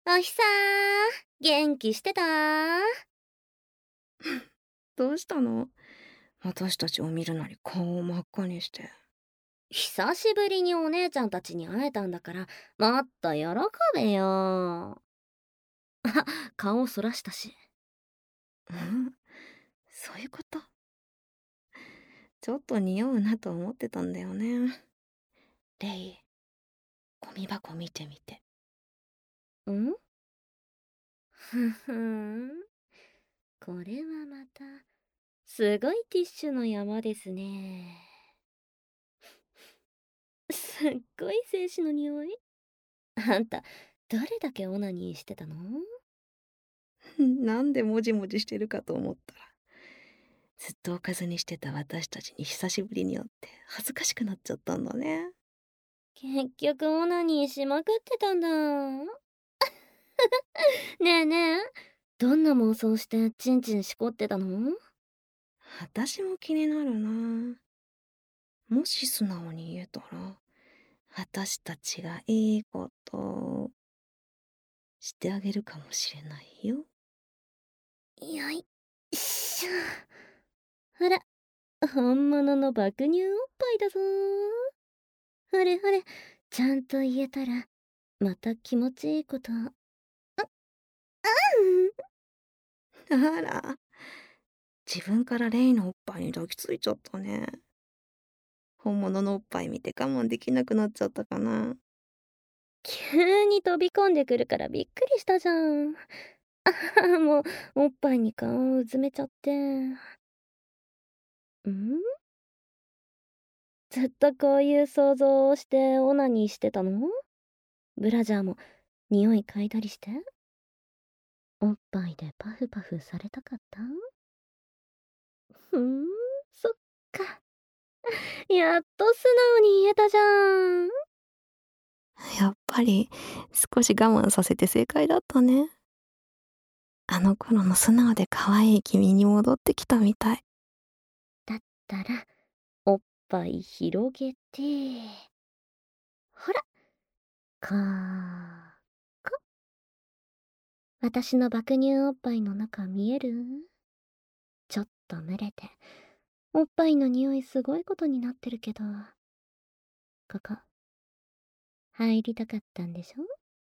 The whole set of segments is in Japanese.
おひさ元気してた？ どうしたの？私たちを見るなり顔を真っ赤にして。 久しぶりにお姉ちゃんたちに会えたんだから、もっと喜べよ。顔そらしたし。 うん、そういうこと。ちょっと匂うなと思ってたんだよね。レイ、ゴミ箱見てみて。 んふふん。これはまた、すごいティッシュの山ですね。すっごい精子の匂い。あんた、どれだけオナニーしてたの？ なんでもじもじしてるかと思ったら、ずっとおかずにしてた私たちに久しぶりに会って恥ずかしくなっちゃったんだね。 結局オナニーしまくってたんだ。ねえねえ、どんな妄想してチンチンしこってたの？ 私も気になるな。もし素直に言えたら、私たちがいいことしてあげるかもしれないよ。 よいしょ。ほら、本物の爆乳おっぱいだぞ。ほれほれ、ちゃんと言えたら、また気持ちいいこと。 あら、自分からレイのおっぱいに抱きついちゃったね。本物のおっぱい見て我慢できなくなっちゃったかな。 急に飛び込んでくるからびっくりしたじゃん。もう、おっぱいに顔をうずめちゃって。ずっとこういう想像をしてオナニーしてたの？ブラジャーも匂い嗅いだりして？おっぱいでパフパフされたかった？ふーん、そっか。やっと素直に言えたじゃん。 やっぱり少し我慢させて正解だったね。あの頃の素直で可愛い君に戻ってきたみたい。 だったら、おっぱい広げて、ほら、こーこ。私の爆乳おっぱいの中見える？ちょっと蒸れて、おっぱいの匂いすごいことになってるけど、ここ、入りたかったんでしょ？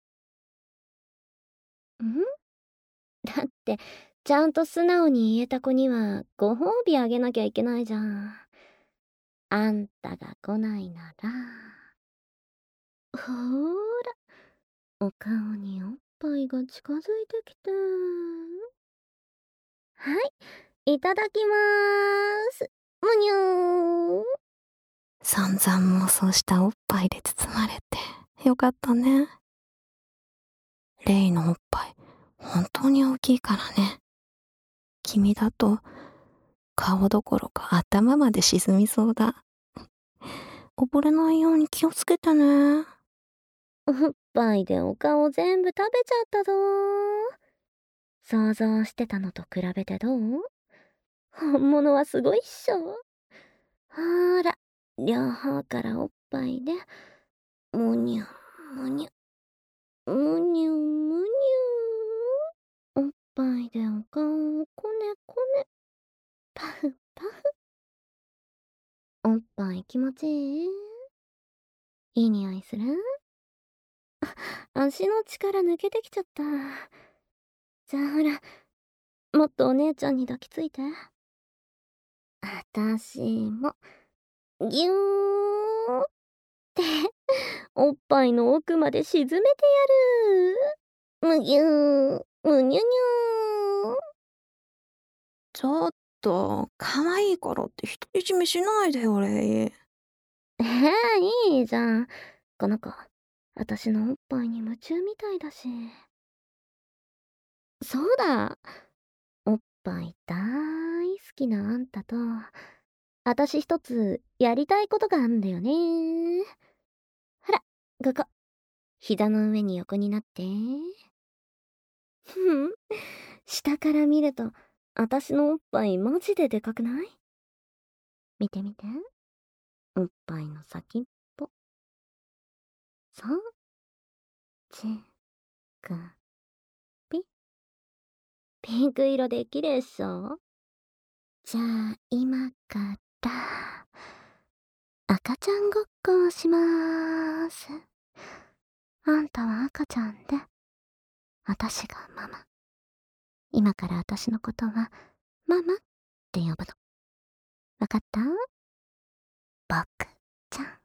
だって、ちゃんと素直に言えた子にはご褒美あげなきゃいけないじゃん。あんたが来ないなら。ほーら、お顔におっぱいが近づいてきて。はい、いただきまーす。むにゅー。 散々妄想したおっぱいで包まれてよかったね。レイのおっぱい本当に大きいからね。君だと顔どころか頭まで沈みそうだ。溺れないように気をつけてね。 おっぱいでお顔全部食べちゃったぞー。想像してたのと比べてどう？本物はすごいっしょ。ほーら、両方からおっぱいで、むにゅ、むにゅ、むにゅ、むにゅ。おっぱいでお顔をこねこね、パフパフ。おっぱい気持ちいい？いい匂いする？足の力抜けてきちゃった。じゃあほら、もっとお姉ちゃんに抱きついて。あたしも、ぎゅーって、おっぱいの奥まで沈めてやる。むぎゅー、むにゅにゅー。 ちょっと、可愛いからって独り占めしないでよ、レイ。 いいじゃん。この子、私のおっぱいに夢中みたいだし。そうだ。おっぱい大好きなあんたと、私一つやりたいことがあんだよね。ほら、ここ。膝の上に横になって。ふん。下から見ると、私のおっぱいマジででかくない？見て見て。おっぱいの先っぽ。そう。ちくピンク色で綺麗っしょ。じゃあ今から赤ちゃんごっこをしまーす。あんたは赤ちゃんで、私がママ。今から私のことはママって呼ぶの。わかった？僕ちゃん。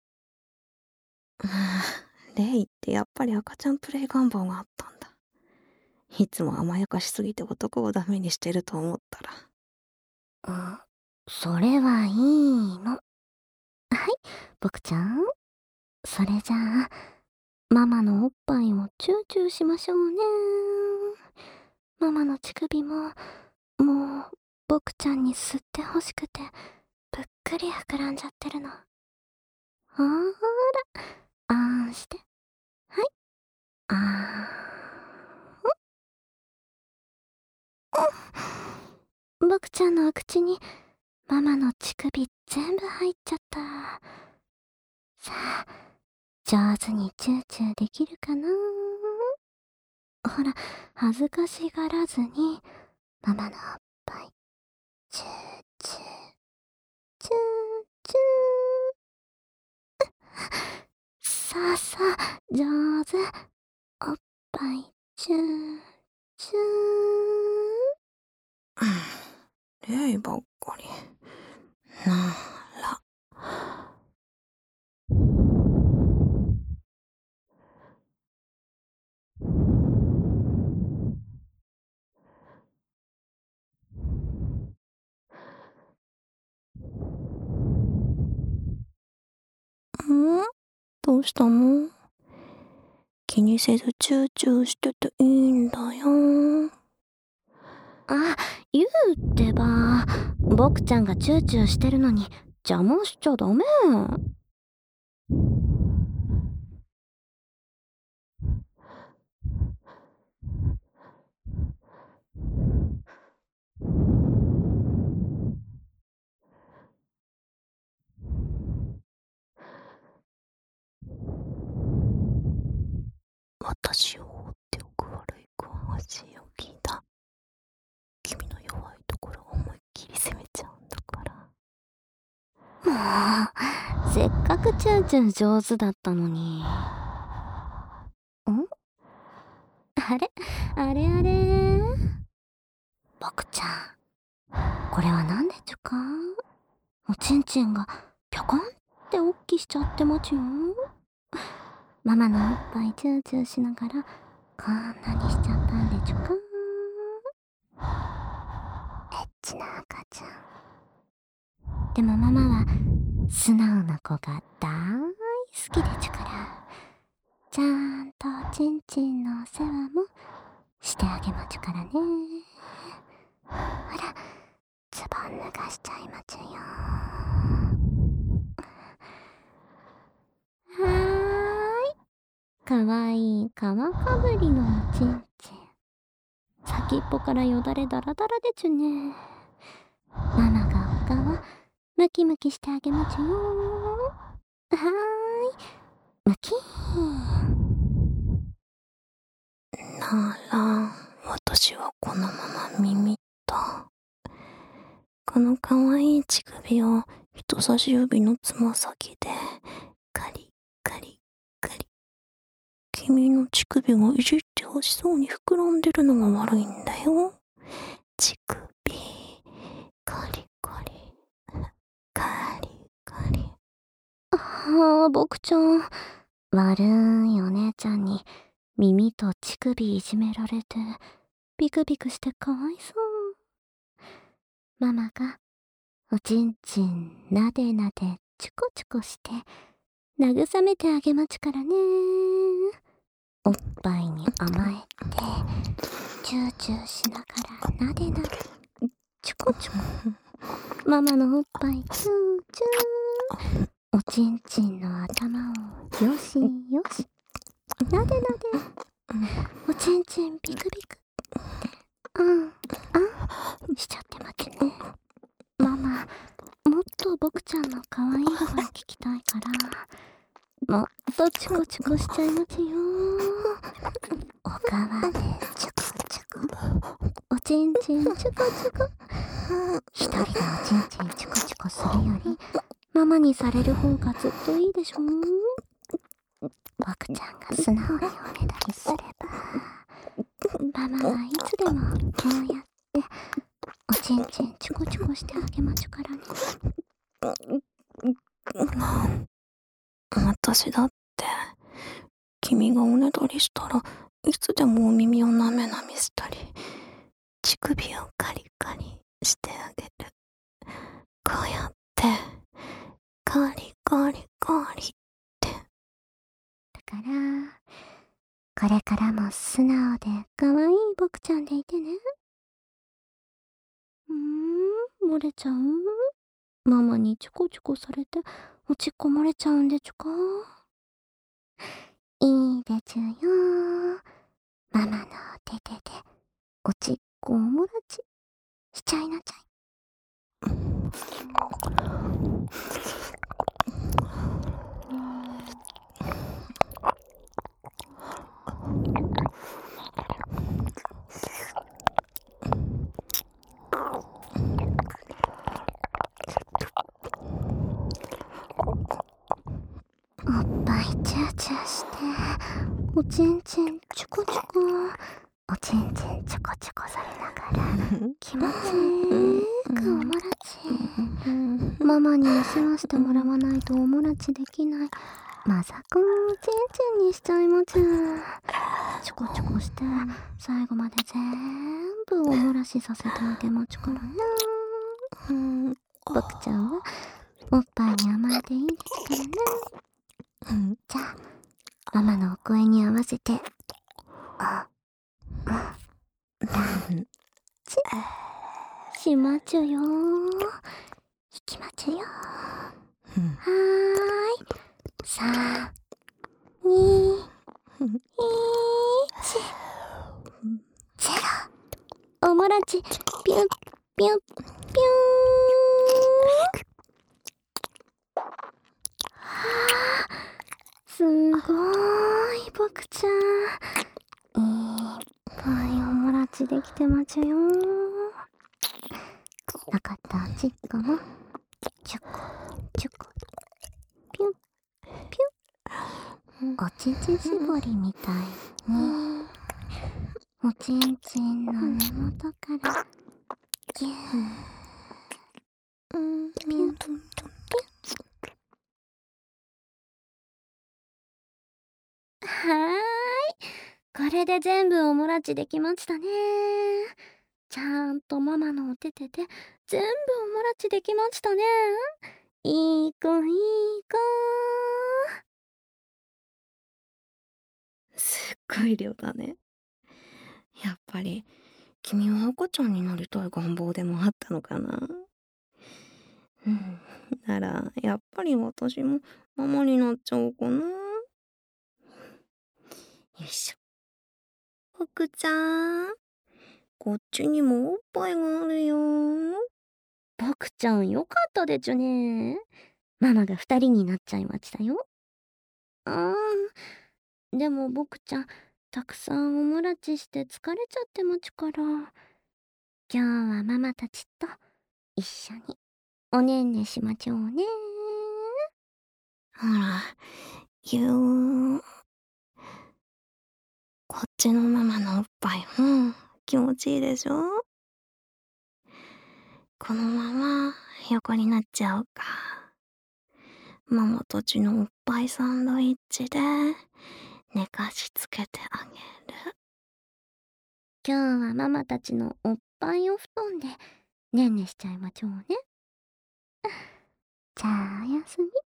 レイってやっぱり赤ちゃんプレイ願望があったんだ。いつも甘やかしすぎて男をダメにしてると思ったら。 それはいいの。はい、僕ちゃん。それじゃあ、ママのおっぱいをチューチューしましょうね。ママの乳首も、もう、僕ちゃんに吸ってほしくて、ぷっくり膨らんじゃってるの。ほーら、あーんして。はい。僕ちゃんのお口に、ママの乳首全部入っちゃった。さあ、上手にチューチューできるかな？ほら、恥ずかしがらずに、ママのおっぱい、チューチュー、チューチュー。さあさあ、上手。おっぱい、チューチュー。 レイばっかり。なら。どうしたの？気にせずチューチューしてていいんだよ。 言うってば、僕ちゃんがチューチューしてるのに邪魔しちゃダメ。 私を放っておく悪い子は恥を聞いた。君の弱いところを思いっきり攻めちゃうんだから。 もう、せっかくチューチュー上手だったのに。あれあれあれ僕ちゃん、これはなんでちゅか？おちんちんがぴょこんっておっきしちゃってまちゅよ。ママのおっぱいチューチューしながらこんなにしちゃったんでちゅか？エッチな赤ちゃん。でもママは素直な子が大好きでちゅから、ちゃんとちんちんのお世話もしてあげまちゅからね。ほら、ズボン脱がしちゃいまちゅよ。はーい。かわいい皮かぶりのおちんちん。先っぽからよだれだらだらでちゅね。ママがお顔ムキムキしてあげまちゅよ。はーい。ムキーン。 なら、私はこのまま耳と、このかわいい乳首を人差し指のつま先で、カリカリカリ。君の乳首がいじってほしそうに膨らんでるのが悪いんだよ。乳首、カリカリ、カリカリ。 僕ちゃん、悪いお姉ちゃんに耳と乳首いじめられて、ビクビクしてかわいそう。ママが、おちんちんなでなでチュコチュコして、慰めてあげまちからね。おっぱいに甘えて、チューチューしながらなでなで、チュコチュコ。ママのおっぱいチューチュー。おちんちんの頭をよしよし。なでなで。おちんちんビクビク。しちゃってまちね。ママ、もっと僕ちゃんの可愛い声聞きたいから、もっとチコチコしちゃいまちよ。おかわでチュコチュコ。おちんちんチュコチュコ。一人でおちんちんチュコチュコするよりママにされる方がずっといいでしょ。僕ちゃんが素直におねだりすればママはいつでもこうやっておちんちんチュコチュコしてあげまちゅからね。 私だって君がおねだりしたらいつでもお耳をなめなめしたり乳首をカリカリしてあげる。こうやってカリカリカリって。 だからこれからも素直で可愛い僕ちゃんでいてね。漏れちゃう？ママにチョコチョコされて落ちこまれちゃうんでちゅか？いいでちゅよ。ママのお手手で落ちっこおもらちしちゃいなちゃい。おっぱいチューチューしておちんちんチュコチュコ、おちんちんチュコチュコされながら気持ちくおもらち。ママに世話してもらわないとおもらちできないまさかおちんちんにしちゃいまちゅ。チョコチョコして最後まで全部おもらしさせてあげまちゅからな。僕ちゃんはおっぱいに甘えていいですからね。じゃあママのお声に合わせてしまちゅよ。いきまちゅよ。はーい、3、2、1、0。おもらちピュンピュンピューン。すごーい、僕ちゃん。いっぱいおもらちできてまちゅよ。なかったおちっこも、チュコ、チュコ、ピュン、ピュン。おちんちん絞りみたいに、おちんちんの根元からギュー、ピュン、ピュン。はーい。これで全部おもらちできましたね。ちゃんとママのお手手で全部おもらちできましたね。いい子いい子。 すっごい量だね。やっぱり君は赤ちゃんになりたい願望でもあったのかな。ならやっぱり私もママになっちゃおうかな。よいしょ。僕ちゃん、こっちにもおっぱいがあるよ。 僕ちゃんよかったでちゅね。ママが2人になっちゃいましたよ。でも僕ちゃんたくさんおもらちして疲れちゃってまちゅから、今日はママたちと一緒におねんねしまちょうね。 ほら、こっちのママのおっぱいも気持ちいいでしょ。このまま横になっちゃおうか。ママたちのおっぱいサンドイッチで寝かしつけてあげる。 今日はママたちのおっぱいお布団でねんねしちゃいまちょうね。じゃあおやすみ。